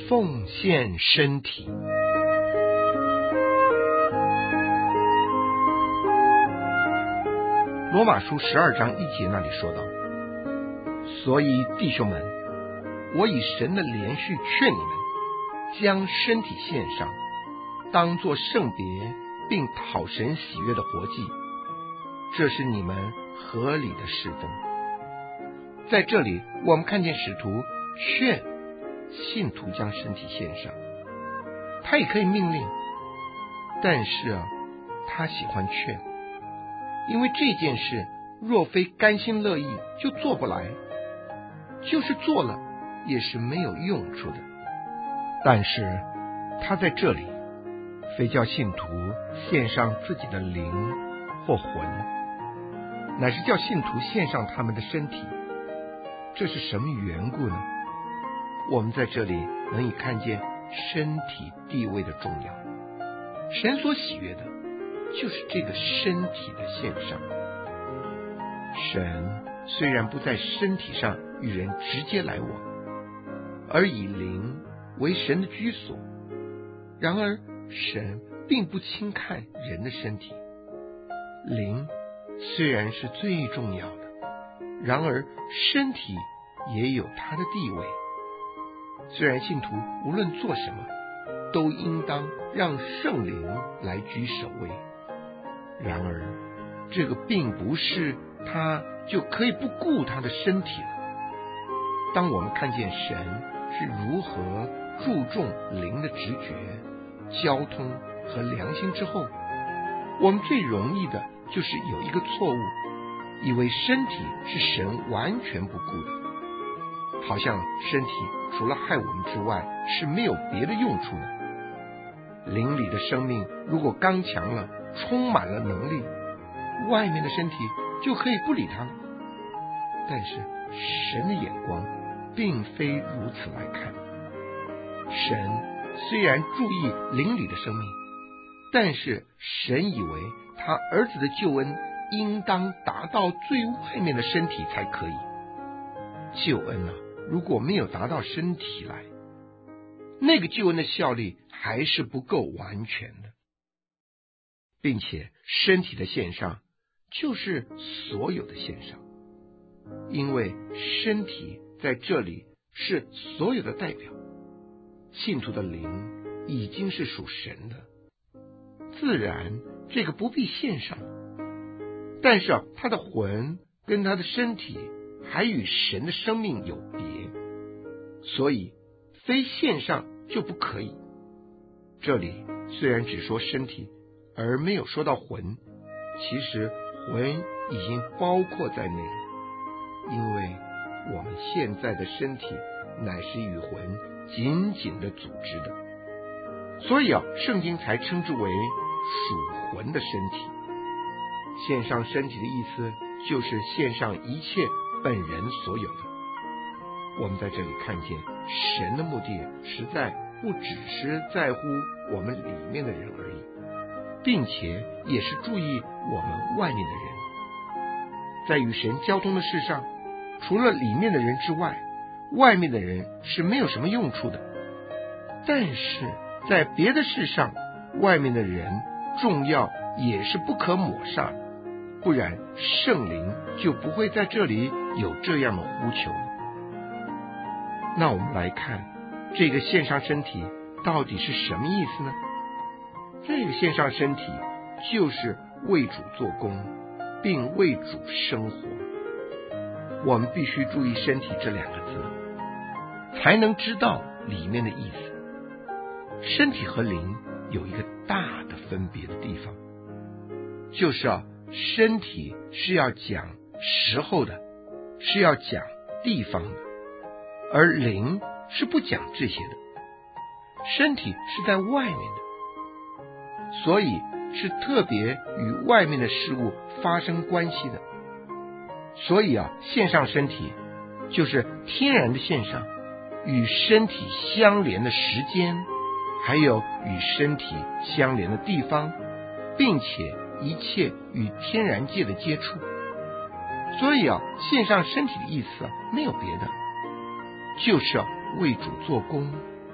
奉献身体。罗马书12章1节那里说道：所以弟兄们，我以神的连续劝你们，将身体献上，当作圣别并讨神喜悦的活祭，这是你们合理的侍奉。在这里我们看见使徒劝信徒将身体献上，他也可以命令，但是他喜欢劝，因为这件事若非甘心乐意就做不来，就是做了也是没有用处的。但是他在这里非叫信徒献上自己的灵或魂，乃是叫信徒献上他们的身体。这是什么缘故呢？我们在这里能以看见身体地位的重要。神所喜悦的就是这个身体的献上。神虽然不在身体上与人直接来往，而以灵为神的居所，然而神并不轻看人的身体。灵虽然是最重要的，然而身体也有它的地位。虽然信徒无论做什么都应当让圣灵来居首位，然而这个并不是他就可以不顾他的身体了。当我们看见神是如何注重灵的直觉、交通和良心之后，我们最容易的就是有一个错误，以为身体是神完全不顾的，好像身体除了害我们之外是没有别的用处的。灵里的生命如果刚强了，充满了能力，外面的身体就可以不理它了。但是神的眼光并非如此来看。神虽然注意灵里的生命，但是神以为他儿子的救恩应当达到最外面的身体才可以。救恩如果没有达到身体来，那个救恩的效力还是不够完全的。并且身体的献上就是所有的献上，因为身体在这里是所有的代表。信徒的灵已经是属神的，自然这个不必献上，但是他的魂跟他的身体还与神的生命有别，所以非献上就不可以。这里虽然只说身体而没有说到魂，其实魂已经包括在内了，因为我们现在的身体乃是与魂紧紧的组织的，所以圣经才称之为属魂的身体。献上身体的意思就是献上一切本人所有的。我们在这里看见神的目的实在不只是在乎我们里面的人而已，并且也是注意我们外面的人。在与神交通的事上，除了里面的人之外，外面的人是没有什么用处的。但是在别的事上，外面的人重要也是不可抹煞的，不然圣灵就不会在这里有这样的呼求了。那我们来看这个献上身体到底是什么意思呢？这个献上身体就是为主做工，并为主生活。我们必须注意身体这两个字，才能知道里面的意思。身体和灵有一个大的分别的地方，就是身体是要讲时候的，是要讲地方的，而灵是不讲这些的。身体是在外面的，所以是特别与外面的事物发生关系的。所以献上身体就是天然的献上，与身体相连的时间，还有与身体相连的地方，并且一切与天然界的接触。所以献上身体的意思没有别的，就是为主做工，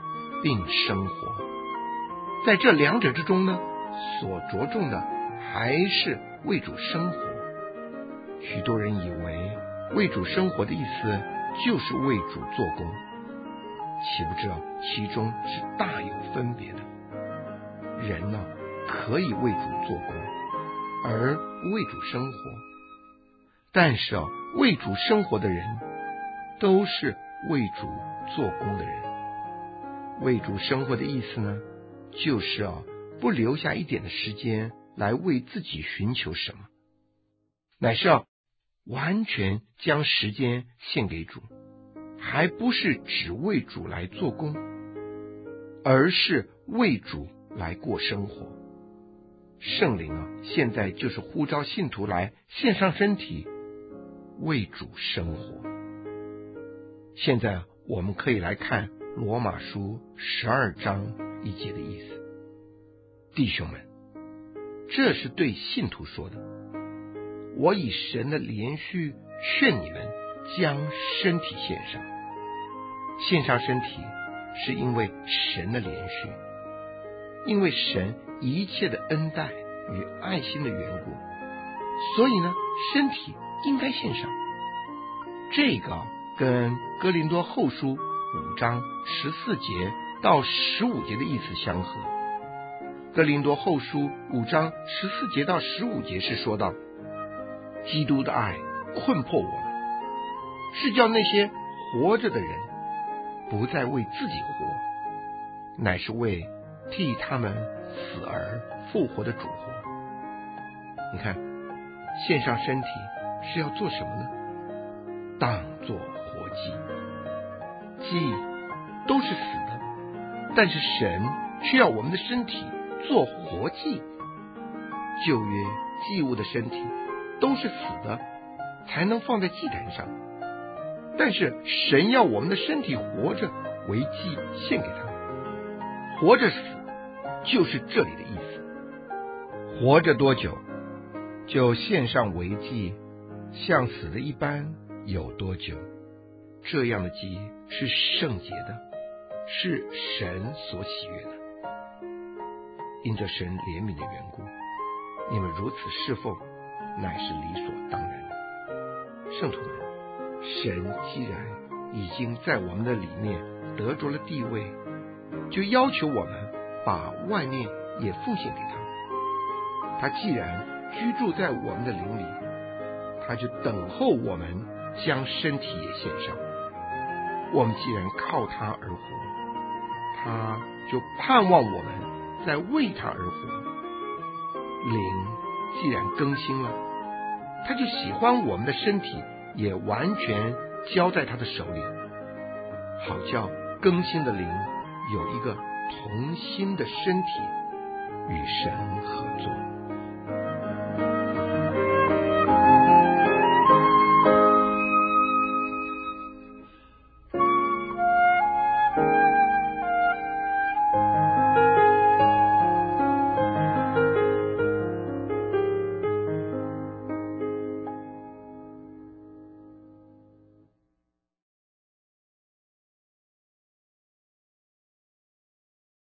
并生活。在这两者之中呢，所着重的还是为主生活。许多人以为为主生活的意思就是为主做工，岂不知道其中是大有分别的。人呢，可以为主做工，而不为主生活。但是为主生活的人都是为主做工的人。为主生活的意思呢，就是不留下一点的时间来为自己寻求什么，乃是完全将时间献给主，还不是只为主来做工，而是为主来过生活。圣灵现在就是呼召信徒来献上身体，为主生活。现在我们可以来看罗马书12章1节的意思。弟兄们，这是对信徒说的，我以神的连续劝你们将身体献上。献上身体是因为神的连续，因为神一切的恩待与爱心的缘故，所以呢，身体应该献上。这个跟哥林多后书5章14节到15节的意思相合。哥林多后书5章14节到15节是说到，基督的爱困迫我们，是叫那些活着的人不再为自己活，乃是为替他们死而复活的主活。你看，献上身体是要做什么呢？当作活祭。祭都是死的，但是神却要我们的身体做活祭。旧约祭物的身体都是死的，才能放在祭坛上，但是神要我们的身体活着为祭献给他。活着死就是这里的意思。活着多久就献上为祭，像死的一般有多久。这样的祭是圣洁的，是神所喜悦的。因着神怜悯的缘故，你们如此侍奉，乃是理所当然的。圣徒们，神既然已经在我们的里面得着了地位，就要求我们把外面也奉献给他。他既然居住在我们的灵里，他就等候我们将身体也献上。我们既然靠他而活，他就盼望我们在为他而活。灵既然更新了，他就喜欢我们的身体也完全交在他的手里，好叫更新的灵有一个同心的身体与神合作。